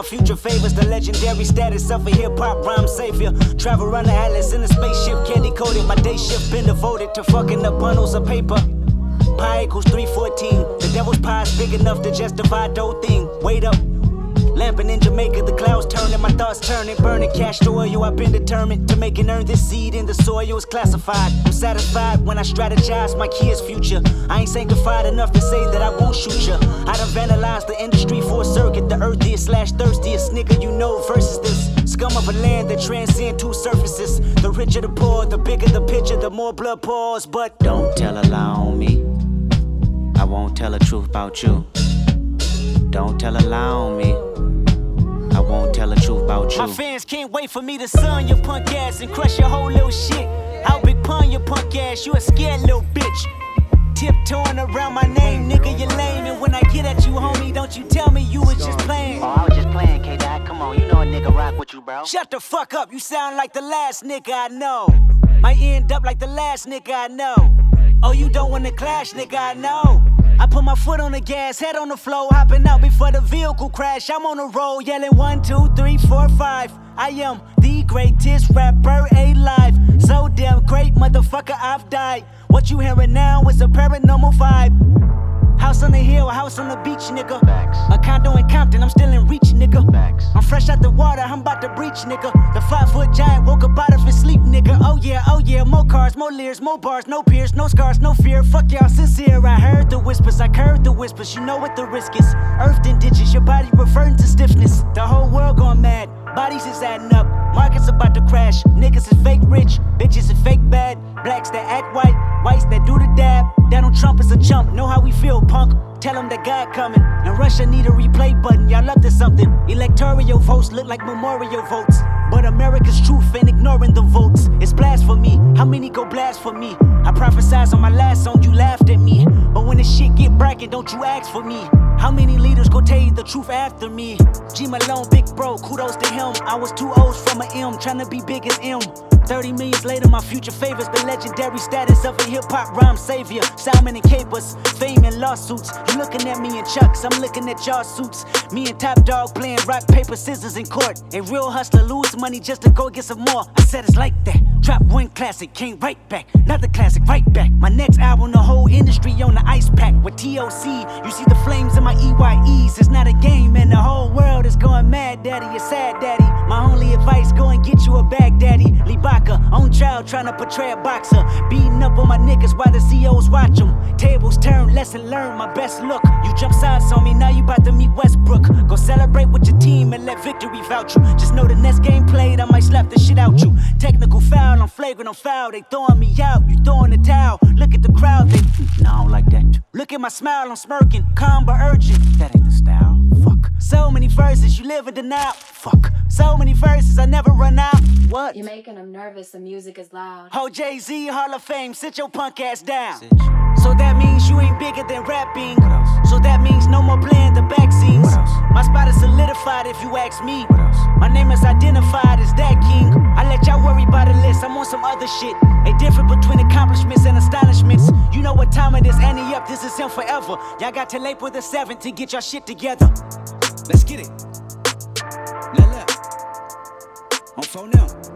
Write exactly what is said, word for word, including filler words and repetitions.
future favors the legendary status of a hip-hop rhyme savior. Travel around the atlas in a spaceship, candy coated. My day shift been devoted to fucking up bundles of paper. Pi equals three fourteen. The devil's pie is big enough to just divide the whole thing. Wait up. Lamping in Jamaica, the clouds turning, my thoughts turning, burning cash to oil. I've been determined to make and earn this seed in the soil. It's classified. I'm satisfied when I strategize my kids' future. I ain't sanctified enough to say that I won't shoot ya. I done vandalized the industry for a circuit. The earthiest slash thirstiest nigga you know versus this scum of a land that transcend two surfaces. The richer the poor, the bigger the picture, the more blood pours. But don't tell a lie on me. I won't tell the truth about you. Don't tell a lie on me. I won't tell the truth about you. My fans can't wait for me to sun your punk ass and crush your whole little shit. I'll big pun your punk ass, you a scared little bitch. Tiptoeing around my name, nigga, you lame. And when I get at you, homie, don't you tell me you was just playing. Oh, I was just playing, K-Dot. Come on, you know a nigga rock with you, bro. Shut the fuck up, you sound like the last nigga I know. Might end up like the last nigga I know. Oh, you don't wanna clash, nigga, I know. I put my foot on the gas, head on the floor, hopping out before the vehicle crash. I'm on the road, yelling one, two, three, four, five. I am the greatest rapper alive. So damn great, motherfucker, I've died. What you hearing now is a paranormal vibe. House on the hill, house on the beach, nigga. Facts. A condo in Compton, I'm still in reach, nigga. Facts. I'm fresh out the water, I'm about to breach, nigga. The five foot giant woke up out of his sleep, nigga. Oh yeah, oh yeah, more cars, more leers, more bars, no peers, no scars, no fear. Fuck y'all sincere, I heard the whispers, I heard the whispers. You know what the risk is. Earthed in ditches, your body reverting to stiffness. The whole world going mad, bodies is adding up. Markets about to crash, niggas is fake rich, bitches is fake bad. Blacks that act white, whites that do the dab. Donald Trump is a chump, know how we feel, punk. Tell them that God coming, and Russia need a replay button. Y'all up to something. Electoral votes look like memorial votes, but America's truth ain't ignoring the votes. It's blasphemy, how many go blast for me? I prophesied on my last song, you laughed at me. But when this shit get bracket, don't you ask for me. How many leaders go tell you the truth after me? G Malone, big bro, kudos to him. I was two O's from a M, tryna be big as M. thirty millions later, my future favors the legendary status of a hip-hop rhyme savior. Salmon and capers, fame and lawsuits. You looking at me in chucks, I'm looking at y'all suits. Me and Top Dog playing rock, paper, scissors in court. A real hustler lose money just to go get some more. I said it's like that. Drop one classic, came right back. Another classic, right back. My next album, the whole industry on the ice pack. With T O C, you see the flames in my E Y Es. It's not a game and the whole world is going mad, daddy. You're sad, daddy. My only advice, go and get you a bag, daddy. Libaka, on trial, trying to portray a boxer. Beating up on my niggas while the C Os watch them. Tables turn, lesson learned, my best look. You jump sides on me, now you about to meet Westbrook. Go celebrate with your team and let victory vouch you. Just know the next game played, I might slap the shit out you. Technical foul, I'm flagrant, I'm foul. They throwing me out, you throwing the towel. Look at the crowd, they, nah, I don't like that. Look at my smile, I'm smirking, calm but urgent. That ain't the style, fuck. So many verses, you live in denial, fuck. So many verses, I never run out. What? You're making them nervous, the music is loud. Ho Jay-Z, Hall of Fame, sit your punk ass down. So that means you ain't bigger than rapping. What else? So that means no more playing the back scenes. What else? My spot is solidified if you ask me. What else? My name is identified as that king. I let y'all worry about the list, I'm on some other shit. A difference between accomplishments and astonishments. You know what time it is, Annie up, this is him forever. Y'all got till April the seventh to get y'all shit together. Let's get it. Let left. On phone now.